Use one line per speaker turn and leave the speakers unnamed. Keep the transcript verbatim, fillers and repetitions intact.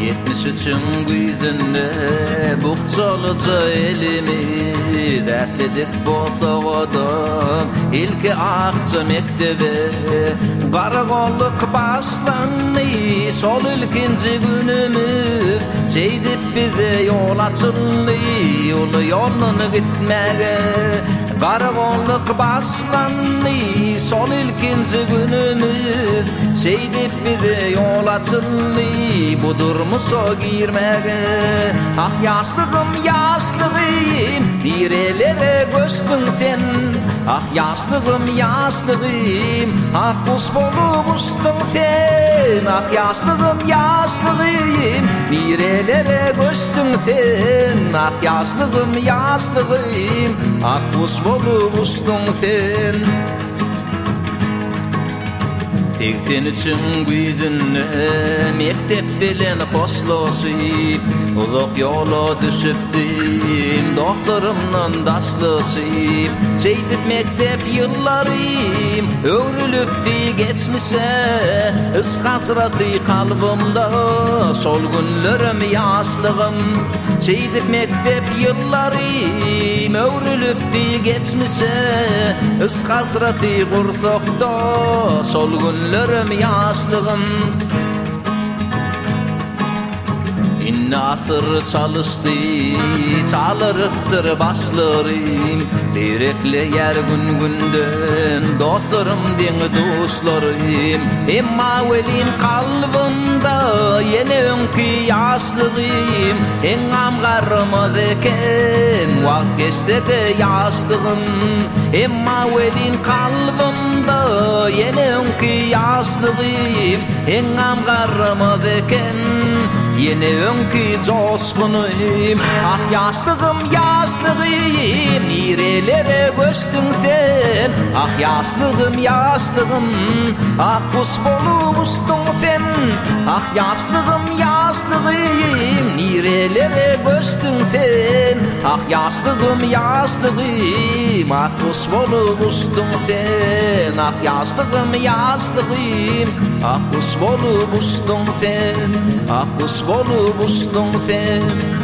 Yetmiş üçün güýdünde bukçalyca elimiz Ätledik bolsa godam ilki akça mektebe Garagolluk başlandy sol ilkinji günümüz Seýdip bize yol açyldy ulu ýoluny gitmäge Garagolluk başlandy sol ilkinji günümüz Seýdip bize yol açyldy bu durmuşa girmäge Ah ýaşlygym ýaşlygym birelere göçdüň sen Ah ýaşlygym ýaşlygym ah kuş bolup uçdyň sen Ah ýaşlygym ýaşlygym birelere göçdüň sen Ah ýaşlygym ýaşlygym ah kuş bolup uçdyň sen seksen üçün güýdünde mektep bilen hoşlaşyp uzak ýola düşüpdim dostlarymdan daşlaşyp Seýdip mektep ýyllarym öwrülüpdi geçmişe Is hasraty kalbymda sol günlerim ýaşlygym Seýdip mektep ýyllarym öwrülüpdi geçmişe Is hasraty gursakda sol günlerim ýaşlygym Inne asır çalışdy, çalyrykdyr başlarym Direkle yer gün günden dostlarım diňe dostlarym Emma welin kalbymda ýene öňki ýaşlygym Eň amgarymaz eken wagt geçdi ýaşlygym Emma welin kalbymda ýene öňki ýaşlygym Eň amgarymaz eken Yine öňki joşgunym Ah ýaşlygym ýaşlygym nirelere göçdüň sen Ah ýaşlygym ýaşlygym ah kuş bolup uçdyň sen Ah ýaşlygym ýaşlygym nirelere göçdüň sen Ah ýaşlygym ýaşlygym ah kuş bolup uçdyň sen Ah ýaşlygym ýaşlygym ah kuş bolup uçdyň sen Ah kuş bolup uçdyň sen